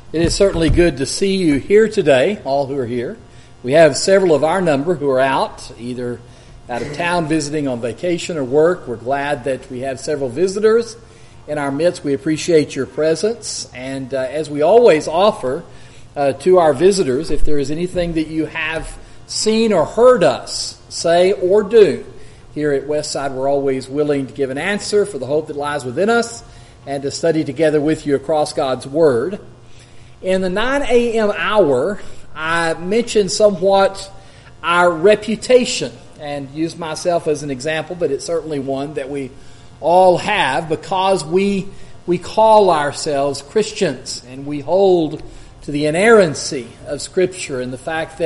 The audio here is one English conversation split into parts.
It is certainly good to see you here today, all who are here. We have several of our number who are out, either out of town visiting on vacation or work. We're glad that we have several visitors in our midst. We appreciate your presence. And as we always offer to our visitors, if there is anything that you have seen or heard us say or do, here at Westside, we're always willing to give an answer for the hope that lies within us and to study together with you across God's Word. In the 9 a.m. hour, I mentioned somewhat our reputation and used myself as an example, but it's certainly one that we all have because we call ourselves Christians and we hold to the inerrancy of Scripture and the fact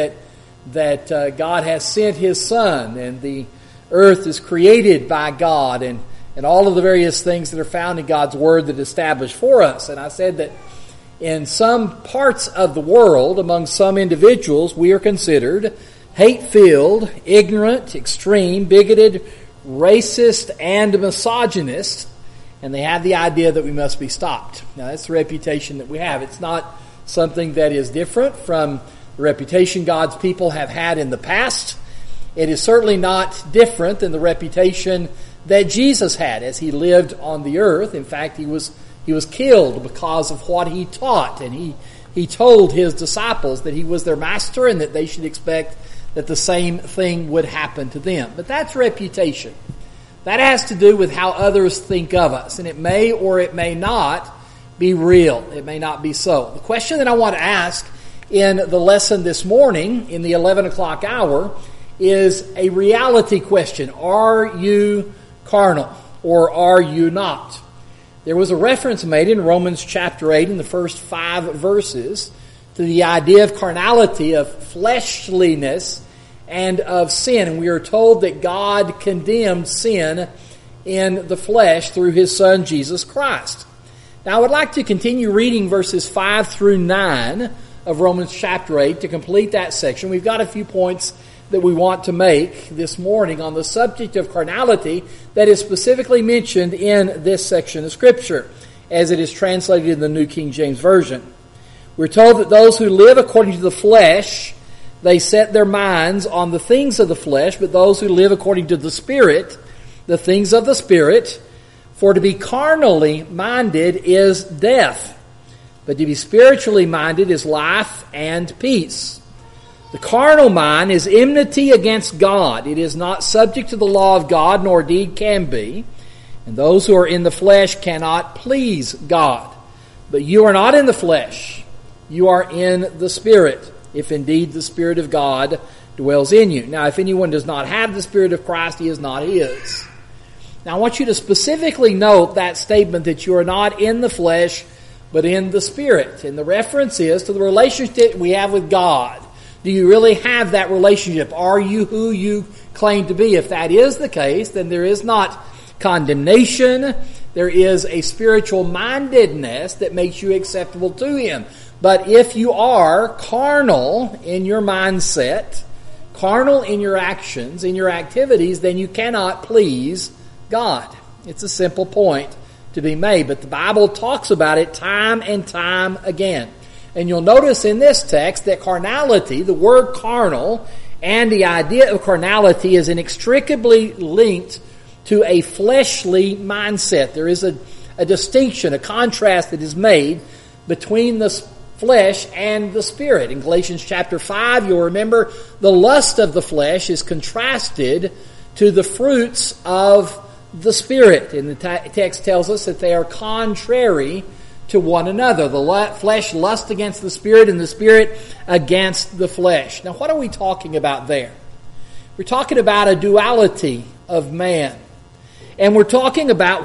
that God has sent His Son and the earth is created by God and all of the various things that are found in God's Word that established for us. And I said that in some parts of the world, among some individuals, we are considered hate-filled, ignorant, extreme, bigoted, racist, and misogynist, and they have the idea that we must be stopped. Now, that's the reputation that we have. It's not something that is different from the reputation God's people have had in the past. It is certainly not different than the reputation that Jesus had as He lived on the earth. In fact, He was killed because of what He taught, and He told His disciples that He was their master and that they should expect that the same thing would happen to them. But that's reputation. That has to do with how others think of us, and it may or it may not be real. It may not be so. The question that I want to ask in the lesson this morning, in the 11 o'clock hour, is a reality question. Are you carnal, or are you not? There was a reference made in Romans chapter 8 in the first 5 verses to the idea of carnality, of fleshliness, and of sin. And we are told that God condemned sin in the flesh through His Son, Jesus Christ. Now, I would like to continue reading verses 5 through 9 of Romans chapter 8 to complete that section. We've got a few points that we want to make this morning on the subject of carnality that is specifically mentioned in this section of Scripture, as it is translated in the New King James Version. We're told that those who live according to the flesh, they set their minds on the things of the flesh, but those who live according to the Spirit, the things of the Spirit. For to be carnally minded is death, but to be spiritually minded is life and peace. The carnal mind is enmity against God. It is not subject to the law of God, nor indeed can be. And those who are in the flesh cannot please God. But you are not in the flesh. You are in the Spirit, if indeed the Spirit of God dwells in you. Now, if anyone does not have the Spirit of Christ, he is not His. Now, I want you to specifically note that statement that you are not in the flesh, but in the Spirit. And the reference is to the relationship we have with God. Do you really have that relationship? Are you who you claim to be? If that is the case, then there is not condemnation. There is a spiritual mindedness that makes you acceptable to Him. But if you are carnal in your mindset, carnal in your actions, in your activities, then you cannot please God. It's a simple point to be made, but the Bible talks about it time and time again. And you'll notice in this text that carnality, the word carnal, and the idea of carnality is inextricably linked to a fleshly mindset. There is a distinction, a contrast that is made between the flesh and the Spirit. In Galatians chapter 5, you'll remember the lust of the flesh is contrasted to the fruits of the Spirit. And the text tells us that they are contrary to one another. The flesh lusts against the Spirit, and the Spirit against the flesh. Now, what are we talking about there? We're talking about a duality of man. And we're talking about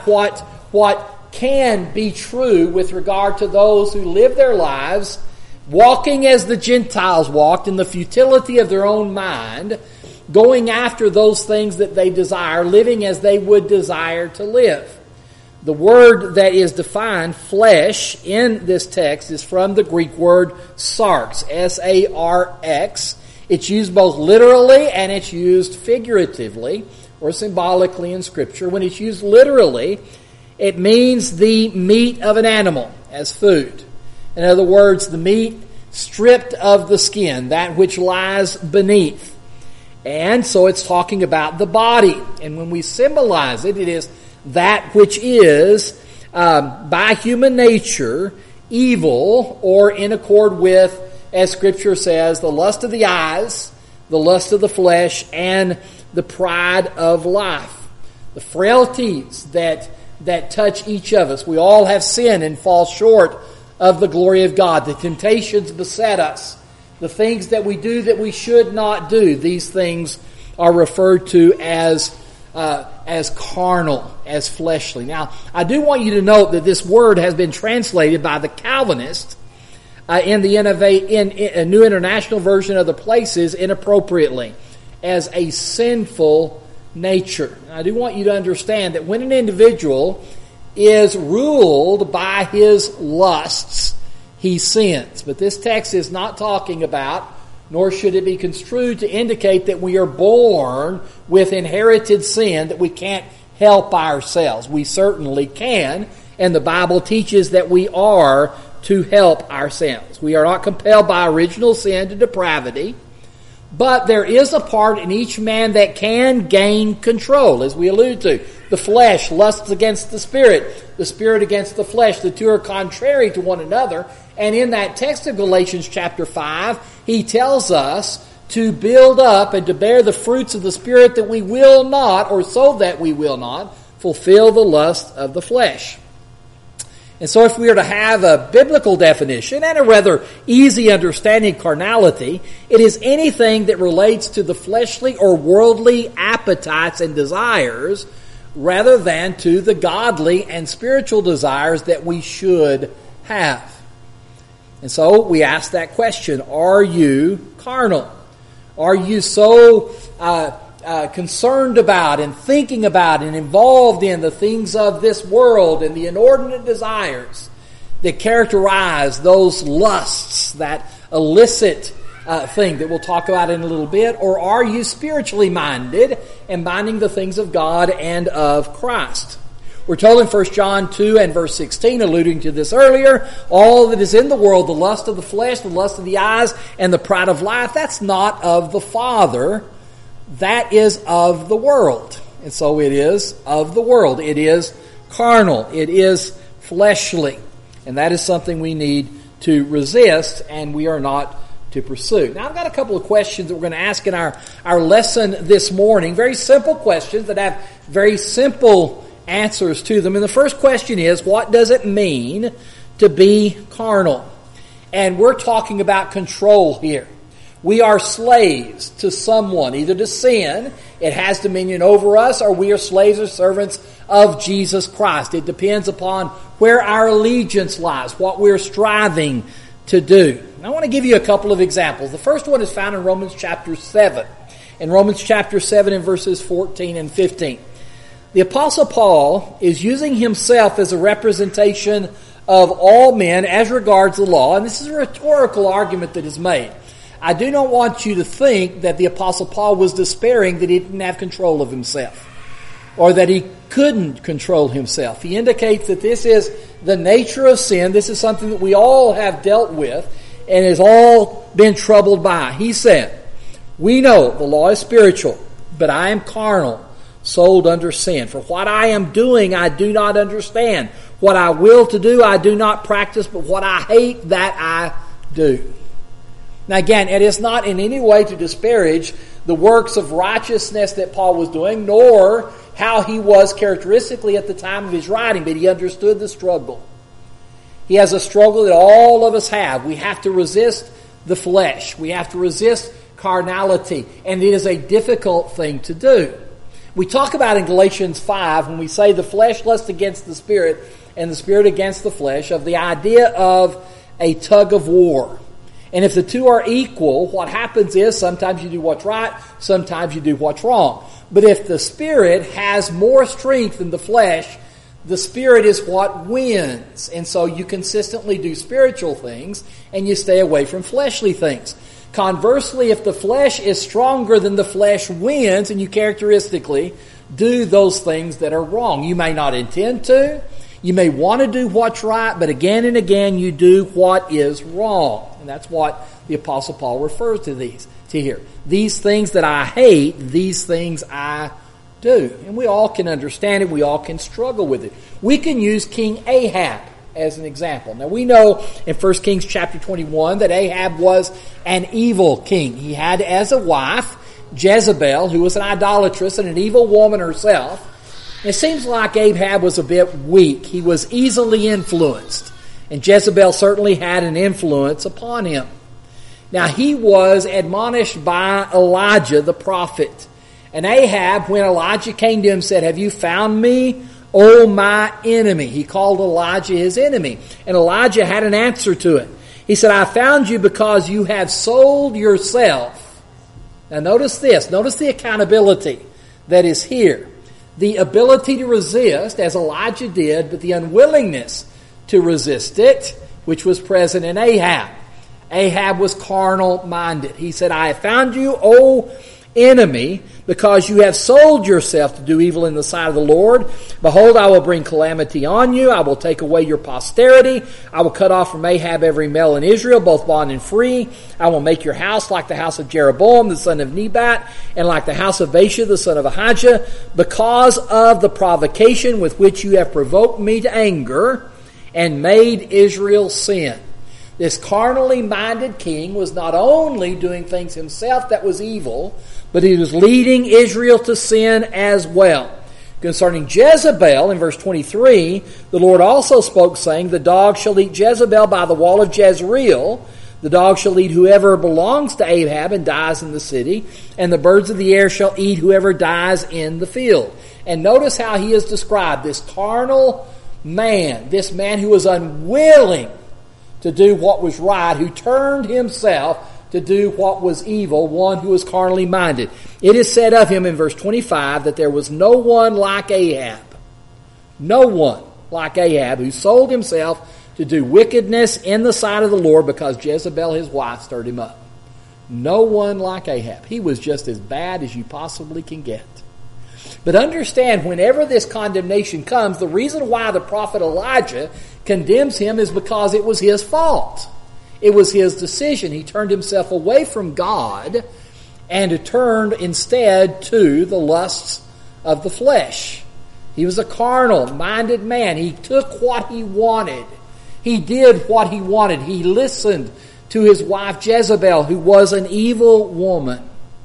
what can be true with regard to those who live their lives walking as the Gentiles walked in the futility of their own mind, going after those things that they desire, living as they would desire to live. The word that is defined, flesh, in this text is from the Greek word sarx, S-A-R-X. It's used both literally and it's used figuratively or symbolically in Scripture. When it's used literally, it means the meat of an animal as food. In other words, the meat stripped of the skin, that which lies beneath. And so it's talking about the body. And when we symbolize it, it is that which is, by human nature, evil, or in accord with, as Scripture says, the lust of the eyes, the lust of the flesh, and the pride of life. The frailties that touch each of us. We all have sinned and fall short of the glory of God. The temptations beset us. The things that we do that we should not do. These things are referred to as carnal, as fleshly. Now, I do want you to note that this word has been translated by the Calvinists in the in a New International Version of the places inappropriately as a sinful nature. I do want you to understand that when an individual is ruled by his lusts, he sins. But this text is not talking about, nor should it be construed to indicate that we are born with inherited sin that we can't help by ourselves. We certainly can, and the Bible teaches that we are to help ourselves. We are not compelled by original sin to depravity, but there is a part in each man that can gain control, as we allude to. The flesh lusts against the spirit against the flesh. The two are contrary to one another. And in that text of Galatians chapter 5, he tells us to build up and to bear the fruits of the Spirit that we will not, or so that we will not, fulfill the lust of the flesh. And so if we are to have a biblical definition and a rather easy understanding of carnality, it is anything that relates to the fleshly or worldly appetites and desires rather than to the godly and spiritual desires that we should have. And so we ask that question, are you carnal? Are you so concerned about and thinking about and involved in the things of this world and the inordinate desires that characterize those lusts, that illicit thing that we'll talk about in a little bit? Or are you spiritually minded and minding the things of God and of Christ? We're told in 1 John 2 and verse 16, alluding to this earlier, all that is in the world, the lust of the flesh, the lust of the eyes, and the pride of life, that's not of the Father. That is of the world. And so it is of the world. It is carnal. It is fleshly. And that is something we need to resist, and we are not to pursue. Now, I've got a couple of questions that we're going to ask in our lesson this morning. Very simple questions that have very simple answers to them. And the first question is, what does it mean to be carnal? And we're talking about control here. We are slaves to someone, either to sin, it has dominion over us, or we are slaves or servants of Jesus Christ. It depends upon where our allegiance lies, what we're striving to do. And I want to give you a couple of examples. The first one is found in Romans chapter 7. In Romans chapter 7 in verses 14 and 15. The Apostle Paul is using himself as a representation of all men as regards the law, and this is a rhetorical argument that is made. I do not want you to think that the Apostle Paul was despairing that he didn't have control of himself, or that he couldn't control himself. He indicates that this is the nature of sin. This is something that we all have dealt with and has all been troubled by. He said, we know the law is spiritual, but I am carnal, sold under sin. For what I am doing, I do not understand. What I will to do, I do not practice, but what I hate, that I do. Now again, it is not in any way to disparage the works of righteousness that Paul was doing, nor how he was characteristically at the time of his writing, but he understood the struggle. He has a struggle that all of us have. We have to resist the flesh. We have to resist carnality, and it is a difficult thing to do. We talk about in Galatians 5, when we say the flesh lusts against the spirit and the spirit against the flesh, of the idea of a tug of war. And if the two are equal, what happens is sometimes you do what's right, sometimes you do what's wrong. But if the spirit has more strength than the flesh, the spirit is what wins. And so you consistently do spiritual things and you stay away from fleshly things. Conversely, if the flesh is stronger than the flesh wins, and you characteristically do those things that are wrong. You may not intend to. You may want to do what's right, but again and again you do what is wrong. And that's what the Apostle Paul refers to here. These things that I hate, these things I do. And we all can understand it. We all can struggle with it. We can use King Ahab as an example. Now we know in 1 Kings chapter 21 that Ahab was an evil king. He had as a wife Jezebel, who was an idolatress and an evil woman herself. It seems like Ahab was a bit weak. He was easily influenced. And Jezebel certainly had an influence upon him. Now he was admonished by Elijah the prophet. And Ahab, when Elijah came to him, said, "Have you found me, O my enemy?" He called Elijah his enemy. And Elijah had an answer to it. He said, "I found you because you have sold yourself." Now notice this. Notice the accountability that is here. The ability to resist, as Elijah did, but the unwillingness to resist it, which was present in Ahab. Ahab was carnal-minded. He said, "I have found you, O enemy, because you have sold yourself to do evil in the sight of the Lord. Behold, I will bring calamity on you. I will take away your posterity. I will cut off from Ahab every male in Israel, both bond and free. I will make your house like the house of Jeroboam, the son of Nebat, and like the house of Baasha, the son of Ahijah, because of the provocation with which you have provoked me to anger and made Israel sin." This carnally minded king was not only doing things himself that was evil, but he was leading Israel to sin as well. Concerning Jezebel, in verse 23, the Lord also spoke, saying, "The dog shall eat Jezebel by the wall of Jezreel. The dog shall eat whoever belongs to Ahab and dies in the city, and the birds of the air shall eat whoever dies in the field." And notice how he is described, this carnal man, this man who was unwilling to do what was right, who turned himself to do what was evil, one who was carnally minded. It is said of him in verse 25 that there was no one like Ahab. No one like Ahab who sold himself to do wickedness in the sight of the Lord because Jezebel, his wife, stirred him up. No one like Ahab. He was just as bad as you possibly can get. But understand, whenever this condemnation comes, the reason why the prophet Elijah condemns him is because it was his fault. It was his decision. He turned himself away from God and turned instead to the lusts of the flesh. He was a carnal-minded man. He took what he wanted. He did what he wanted. He listened to his wife Jezebel, who was an evil woman.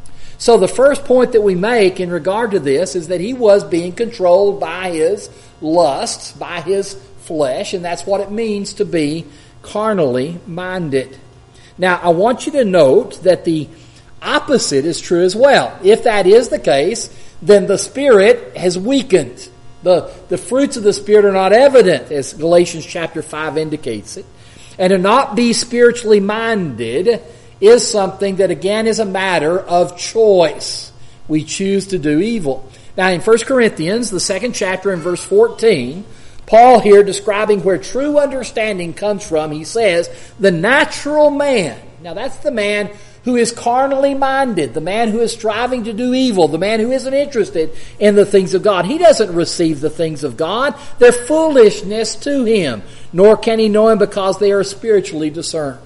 So the first point that we make in regard to this is that he was being controlled by his lusts, by his flesh, and that's what it means to be carnally minded. Now, I want you to note that the opposite is true as well. If that is the case, then the Spirit has weakened. The fruits of the Spirit are not evident, as Galatians chapter 5 indicates it. And to not be spiritually minded is something that, again, is a matter of choice. We choose to do evil. Now, in 1 Corinthians, the 2nd chapter and verse 14, Paul here describing where true understanding comes from, he says, the natural man. Now, that's the man who is carnally minded, the man who is striving to do evil, the man who isn't interested in the things of God. He doesn't receive the things of God. They're foolishness to him, nor can he know him because they are spiritually discerned.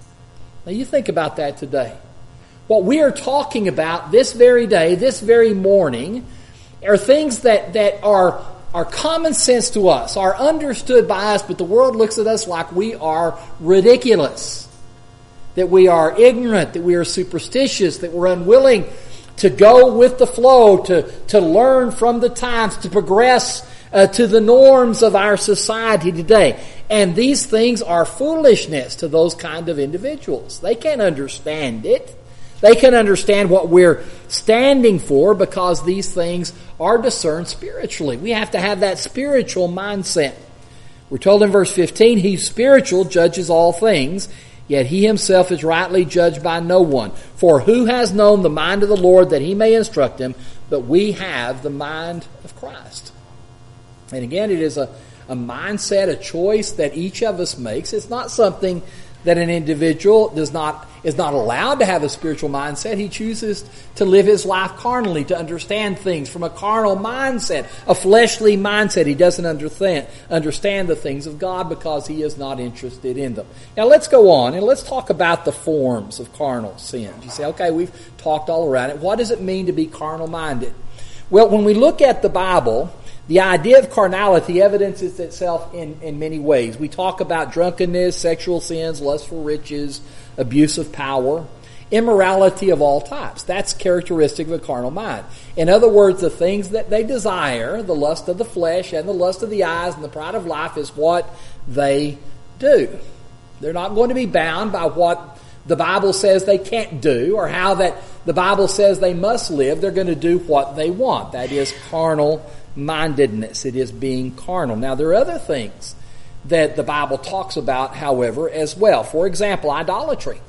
Now you think about that today. What we are talking about this very day, this very morning, are things that are common sense to us, are understood by us, but the world looks at us like we are ridiculous, that we are ignorant, that we are superstitious, that we're unwilling to go with the flow, to learn from the times, to progress to the norms of our society today. And these things are foolishness to those kind of individuals. They can't understand it. They can understand what we're standing for because these things are discerned spiritually. We have to have that spiritual mindset. We're told in verse 15, He spiritual judges all things, yet He Himself is rightly judged by no one. For who has known the mind of the Lord that He may instruct him? But we have the mind of Christ. And again, it is a mindset, a choice that each of us makes. It's not something that an individual is not allowed to have a spiritual mindset. He chooses to live his life carnally, to understand things from a carnal mindset, a fleshly mindset. He doesn't understand the things of God because he is not interested in them. Now let's go on and let's talk about the forms of carnal sins. You say, okay, we've talked all around it. What does it mean to be carnal-minded? Well, when we look at the Bible, the idea of carnality evidences itself in many ways. We talk about drunkenness, sexual sins, lust for riches, abuse of power, immorality of all types. That's characteristic of a carnal mind. In other words, the things that they desire, the lust of the flesh and the lust of the eyes and the pride of life, is what they do. They're not going to be bound by what the Bible says they can't do or how that the Bible says they must live. They're going to do what they want. That is carnal mindedness. It is being carnal. Now, there are other things that the Bible talks about, however, as well. For example, idolatry.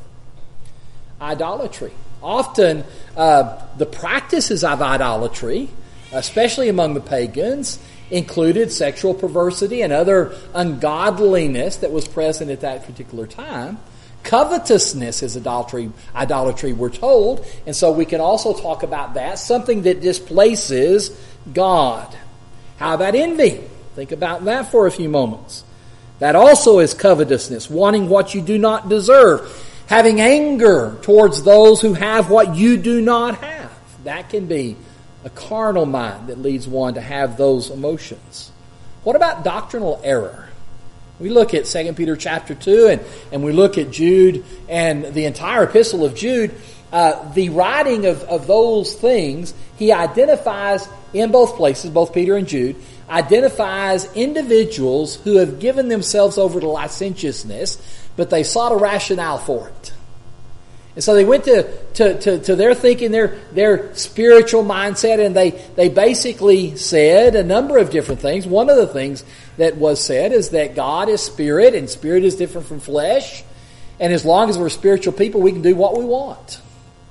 Idolatry. Often, the practices of idolatry, especially among the pagans, included sexual perversity and other ungodliness that was present at that particular time. Covetousness is idolatry, we're told, and so we can also talk about that, something that displaces God. How about envy? Think about that for a few moments. That also is covetousness, wanting what you do not deserve, having anger towards those who have what you do not have. That can be a carnal mind that leads one to have those emotions. What about doctrinal error? We look at 2 Peter chapter 2 and we look at Jude and the entire epistle of Jude. The writing of those things, he identifies in both places, both Peter and Jude, identifies individuals who have given themselves over to licentiousness, but they sought a rationale for it. And so they went to their thinking, their spiritual mindset, and they basically said a number of different things. One of the things that was said is that God is spirit, and spirit is different from flesh. And as long as we're spiritual people, we can do what we want.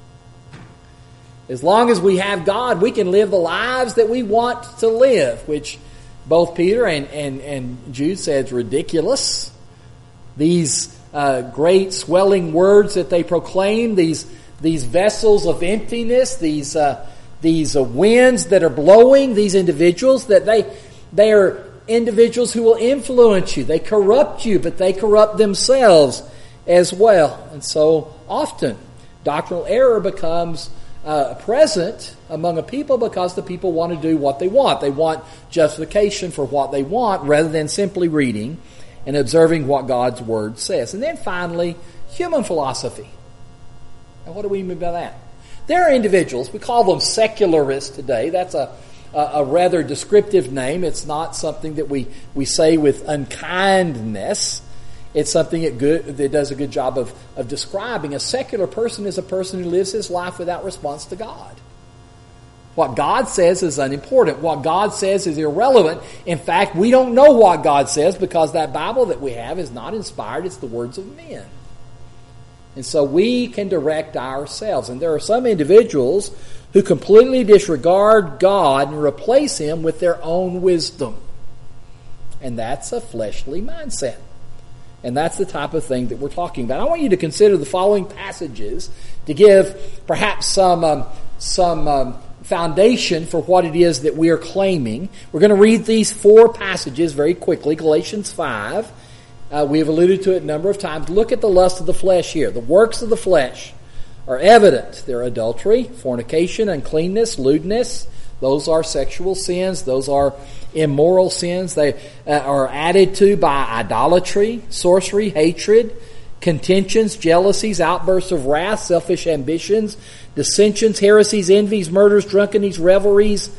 As long as we have God, we can live the lives that we want to live, which both Peter and Jude said is ridiculous. These great swelling words that they proclaim, these vessels of emptiness, these winds that are blowing, these individuals, that they are individuals who will influence you. They corrupt you, but they corrupt themselves as well. And so often doctrinal error becomes present among a people because the people want to do what they want. They want justification for what they want rather than simply reading and observing what God's Word says. And then finally, human philosophy. And what do we mean by that? There are individuals, we call them secularists today. That's a rather descriptive name. It's not something that we say with unkindness. It's something that does a good job of describing. A secular person is a person who lives his life without response to God. What God says is unimportant. What God says is irrelevant. In fact, we don't know what God says because that Bible that we have is not inspired. It's the words of men. And so we can direct ourselves. And there are some individuals who completely disregard God and replace Him with their own wisdom. And that's a fleshly mindset. And that's the type of thing that we're talking about. I want you to consider the following passages to give perhaps some foundation for what it is that we are claiming. We're going to read these 4 passages very quickly. Galatians 5. We have alluded to it a number of times. Look at the lust of the flesh here. The works of the flesh are evident. They're adultery, fornication, uncleanness, lewdness. Those are sexual sins. Those are immoral sins. They are added to by idolatry, sorcery, hatred, contentions, jealousies, outbursts of wrath, selfish ambitions, dissensions, heresies, envies, murders, drunkenness, revelries,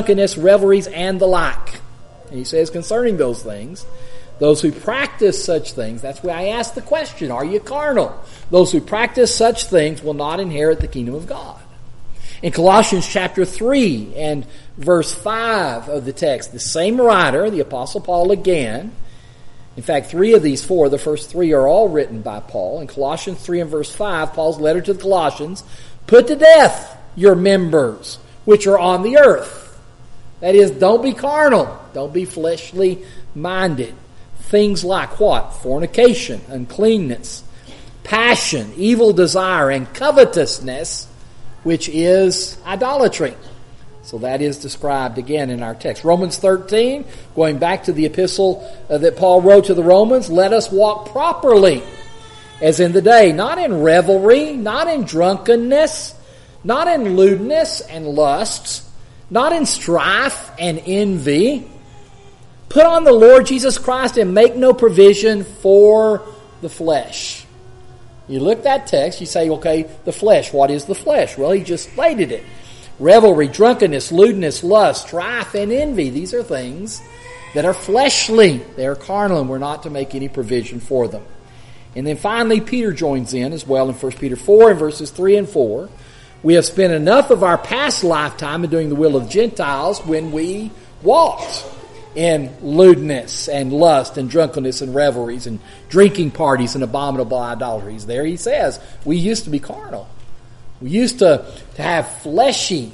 and the like. And he says concerning those things, those who practice such things, that's why I asked the question, are you carnal? Those who practice such things will not inherit the kingdom of God. In Colossians chapter 3 and verse 5 of the text, the same writer, the Apostle Paul again, in fact, 3 of these 4, the first 3 are all written by Paul. In Colossians 3 and verse 5, Paul's letter to the Colossians, put to death your members which are on the earth. That is, don't be carnal. Don't be fleshly minded. Things like what? Fornication, uncleanness, passion, evil desire, and covetousness, which is idolatry. So that is described again in our text. Romans 13, going back to the epistle that Paul wrote to the Romans, let us walk properly as in the day, not in revelry, not in drunkenness, not in lewdness and lusts, not in strife and envy. Put on the Lord Jesus Christ and make no provision for the flesh. You look at that text, you say, okay, the flesh, what is the flesh? Well, he just stated it. Revelry, drunkenness, lewdness, lust, strife, and envy. These are things that are fleshly. They are carnal, and we're not to make any provision for them. And then finally, Peter joins in as well in 1 Peter 4 and verses 3 and 4. We have spent enough of our past lifetime in doing the will of Gentiles when we walked in lewdness and lust and drunkenness and revelries and drinking parties and abominable idolatries. There he says, we used to be carnal. We used to have fleshly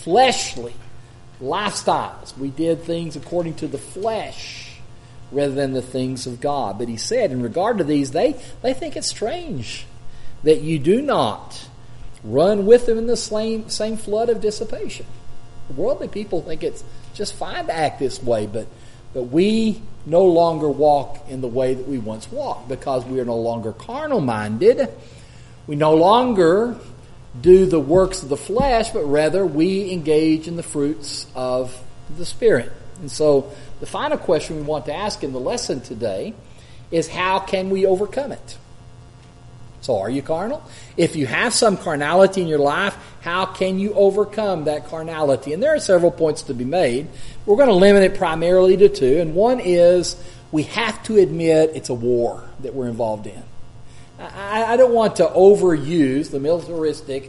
lifestyles. We did things according to the flesh rather than the things of God. But he said in regard to these, they think it's strange that you do not run with them in the same flood of dissipation. Worldly people think it's just fine to act this way, but we no longer walk in the way that we once walked because we are no longer carnal-minded. We no longer do the works of the flesh, but rather we engage in the fruits of the Spirit. And so the final question we want to ask in the lesson today is, how can we overcome it? So are you carnal? If you have some carnality in your life, how can you overcome that carnality? And there are several points to be made. We're going to limit it primarily to two. And one is, we have to admit it's a war that we're involved in. I don't want to overuse the militaristic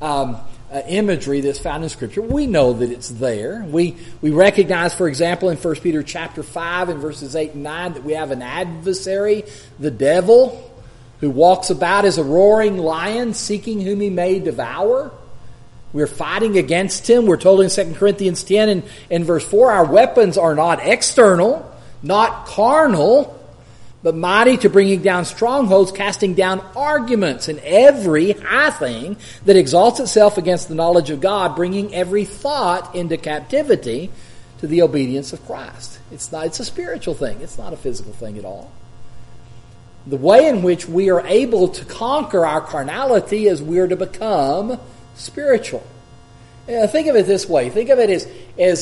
imagery that's found in Scripture. We know that it's there. We recognize, for example, in 1 Peter chapter 5 and verses 8 and 9 that we have an adversary, the devil, who walks about as a roaring lion, seeking whom he may devour. We're fighting against him. We're told in 2 Corinthians 10 and verse 4, our weapons are not external, not carnal, but mighty to bringing down strongholds, casting down arguments and every high thing that exalts itself against the knowledge of God, bringing every thought into captivity to the obedience of Christ. It's a spiritual thing. It's not a physical thing at all. The way in which we are able to conquer our carnality is we are to become spiritual. Think of it this way. Think of it as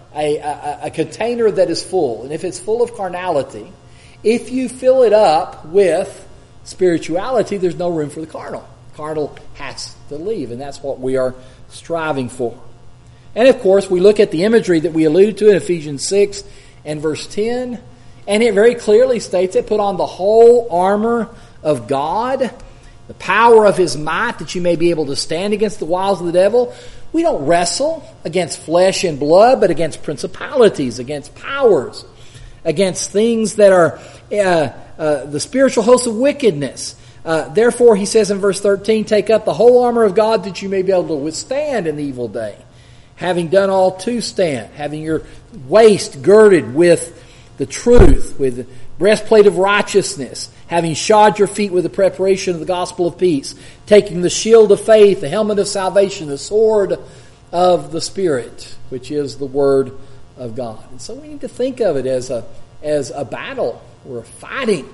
a container that is full. And if it's full of carnality, if you fill it up with spirituality, there's no room for the carnal. Carnal has to leave, and that's what we are striving for. And of course, we look at the imagery that we alluded to in Ephesians 6 and verse 10, and it very clearly states it, put on the whole armor of God, the power of His might, that you may be able to stand against the wiles of the devil. We don't wrestle against flesh and blood, but against principalities, against powers, against things that are the spiritual hosts of wickedness. Therefore, he says in verse 13, take up the whole armor of God that you may be able to withstand in the evil day. Having done all to stand, having your waist girded with the truth, with the breastplate of righteousness, having shod your feet with the preparation of the gospel of peace, taking the shield of faith, the helmet of salvation, the sword of the Spirit, which is the Word of God. And so we need to think of it as a battle. We're fighting.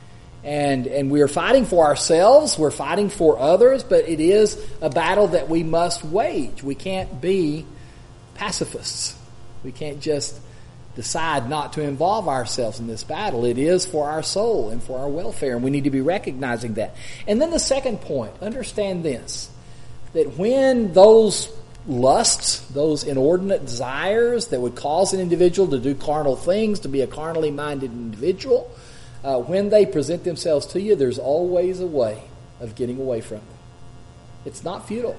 And we are fighting for ourselves, we're fighting for others, but it is a battle that we must wage. We can't be pacifists. We can't just decide not to involve ourselves in this battle. It is for our soul and for our welfare, and we need to be recognizing that. And then the second point, understand this, that when those lusts, those inordinate desires that would cause an individual to do carnal things, to be a carnally minded individual, when they present themselves to you, there's always a way of getting away from them. It's not futile.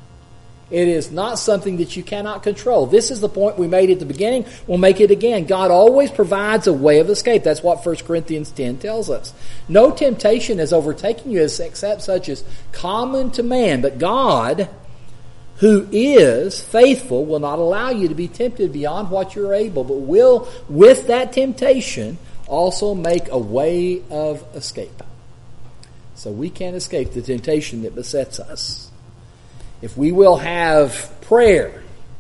It is not something that you cannot control. This is the point we made at the beginning. We'll make it again. God always provides a way of escape. That's what 1 Corinthians 10 tells us. No temptation has overtaken you except such as common to man. But God, who is faithful, will not allow you to be tempted beyond what you're able, but will, with that temptation, also make a way of escape. So we can't escape the temptation that besets us. If we will have prayer,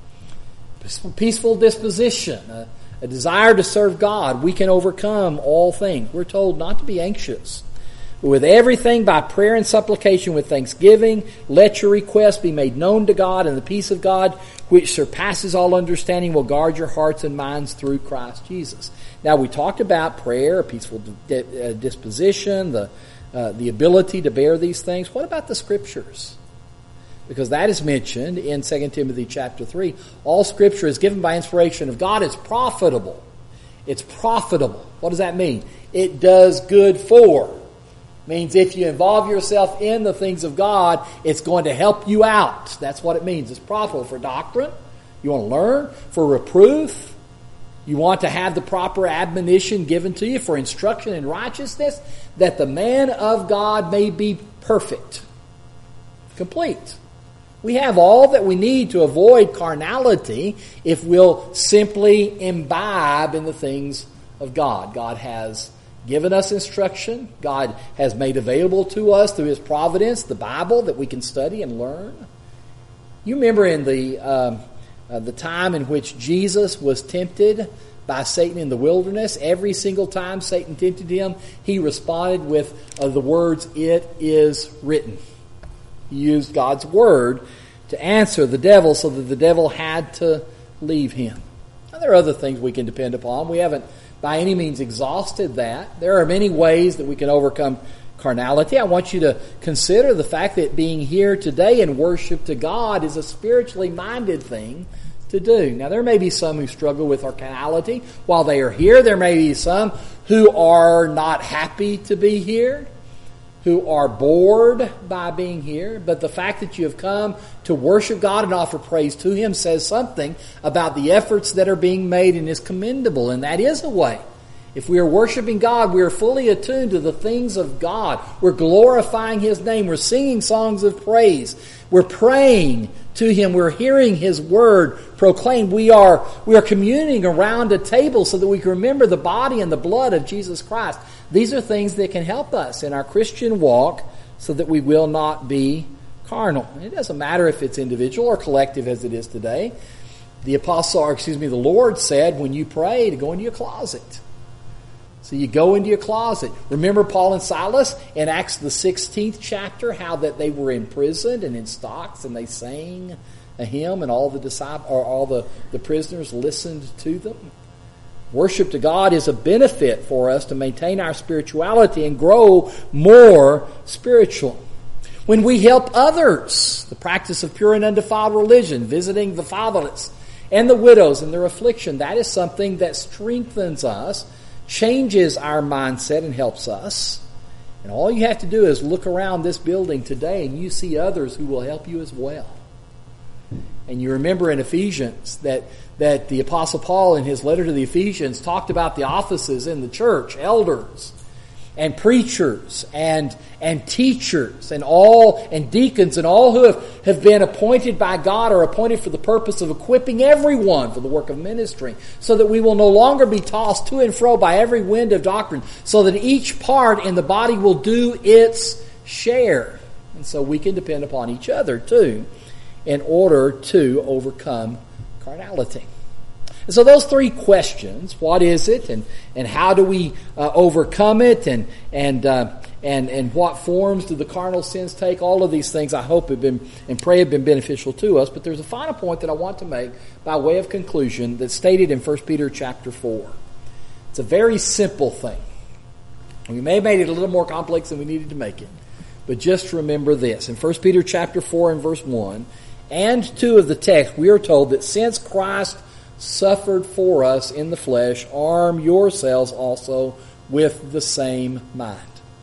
peaceful disposition, a desire to serve God, we can overcome all things. We're told not to be anxious. But with everything by prayer and supplication with thanksgiving, let your requests be made known to God, and the peace of God, which surpasses all understanding, will guard your hearts and minds through Christ Jesus. Now, we talked about prayer, a peaceful disposition, the ability to bear these things. What about the Scriptures? Because that is mentioned in 2 Timothy chapter 3. All Scripture is given by inspiration of God. It's profitable. It's profitable. What does that mean? It does good for. Means if you involve yourself in the things of God, it's going to help you out. That's what it means. It's profitable for doctrine. You want to learn. For reproof. You want to have the proper admonition given to you for instruction in righteousness, that the man of God may be perfect, complete. We have all that we need to avoid carnality if we'll simply imbibe in the things of God. God has given us instruction. God has made available to us through His providence the Bible that we can study and learn. You remember in the time in which Jesus was tempted by Satan in the wilderness, every single time Satan tempted Him, He responded with the words, "It is written." He used God's word to answer the devil so that the devil had to leave him. Now, there are other things we can depend upon. We haven't by any means exhausted that. There are many ways that we can overcome carnality. I want you to consider the fact that being here today in worship to God is a spiritually minded thing to do. Now, there may be some who struggle with our carnality while they are here. There may be some who are not happy to be here, who are bored by being here. But the fact that you have come to worship God and offer praise to Him says something about the efforts that are being made and is commendable. And that is a way. If we are worshiping God, we are fully attuned to the things of God. We're glorifying His name. We're singing songs of praise. We're praying to Him. We're hearing His word proclaimed. We are communing around a table so that we can remember the body and the blood of Jesus Christ. These are things that can help us in our Christian walk so that we will not be carnal. It doesn't matter if it's individual or collective as it is today. The Lord said when you pray to go into your closet. So you go into your closet. Remember Paul and Silas in Acts the 16th chapter, how that they were imprisoned and in stocks and they sang a hymn and all the prisoners listened to them. Worship to God is a benefit for us to maintain our spirituality and grow more spiritual. When we help others, the practice of pure and undefiled religion, visiting the fatherless and the widows in their affliction, that is something that strengthens us, changes our mindset, and helps us. And all you have to do is look around this building today and you see others who will help you as well. And you remember in Ephesians that the Apostle Paul in his letter to the Ephesians talked about the offices in the church, elders and preachers and teachers and deacons and all who have been appointed by God are appointed for the purpose of equipping everyone for the work of ministry, so that we will no longer be tossed to and fro by every wind of doctrine, so that each part in the body will do its share. And so we can depend upon each other too in order to overcome carnality. And so those three questions, what is it and how do we overcome it and what forms do the carnal sins take, all of these things I hope have been and pray have been beneficial to us. But there's a final point that I want to make by way of conclusion that's stated in 1 Peter chapter 4. It's a very simple thing. We may have made it a little more complex than we needed to make it. But just remember this. In 1 Peter chapter 4 and verse 1 and 2 of the text, we are told that since Christ suffered for us in the flesh, arm yourselves also with the same mind.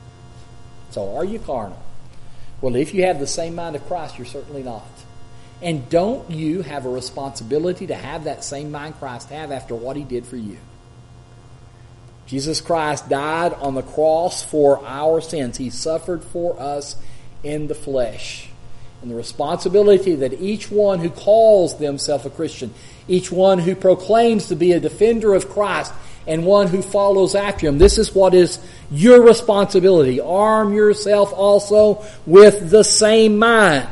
So are you carnal? Well, if you have the same mind of Christ, you're certainly not. And don't you have a responsibility to have that same mind Christ have after what He did for you? Jesus Christ died on the cross for our sins. He suffered for us in the flesh. And the responsibility that each one who calls themselves a Christian, each one who proclaims to be a defender of Christ, and one who follows after him. This is what is your responsibility. Arm yourself also with the same mind.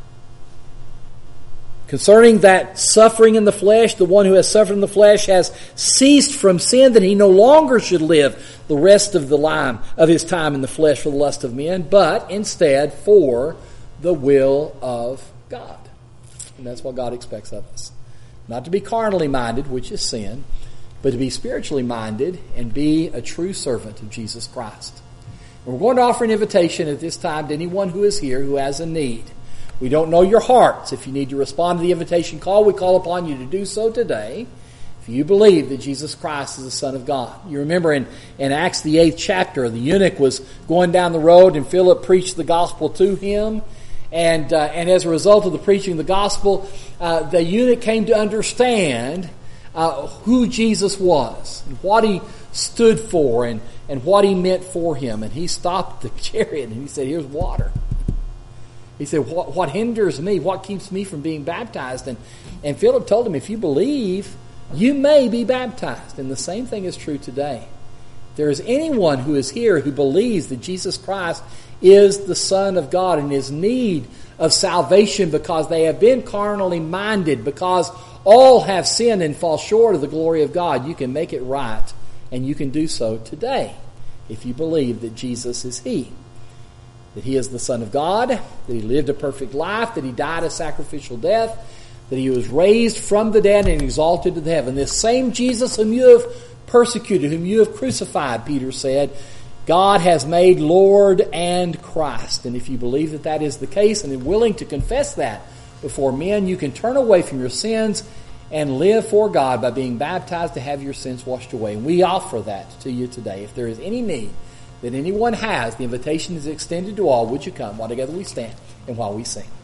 Concerning that suffering in the flesh, the one who has suffered in the flesh has ceased from sin, that he no longer should live the rest of his time in the flesh for the lust of men, but instead for the will of God. And that's what God expects of us. Not to be carnally minded, which is sin, but to be spiritually minded and be a true servant of Jesus Christ. And we're going to offer an invitation at this time to anyone who is here who has a need. We don't know your hearts. If you need to respond to the invitation call, we call upon you to do so today. If you believe that Jesus Christ is the Son of God. You remember in Acts the 8th chapter, the eunuch was going down the road and Philip preached the gospel to him. And as a result of the preaching of the gospel, the eunuch came to understand who Jesus was, and what he stood for, and what he meant for him. And he stopped the chariot and he said, "Here's water." He said, what hinders me? What keeps me from being baptized? And Philip told him, if you believe, you may be baptized. And the same thing is true today. If there is anyone who is here who believes that Jesus Christ is the Son of God and is in need of salvation because they have been carnally minded, because all have sinned and fall short of the glory of God, you can make it right, and you can do so today if you believe that Jesus is He. That He is the Son of God, that He lived a perfect life, that He died a sacrificial death, that He was raised from the dead and exalted to the heaven. This same Jesus whom you have persecuted, whom you have crucified, Peter said, God has made Lord and Christ. And if you believe that that is the case and are willing to confess that before men, you can turn away from your sins and live for God by being baptized to have your sins washed away. And we offer that to you today. If there is any need that anyone has, the invitation is extended to all. Would you come while together we stand and while we sing?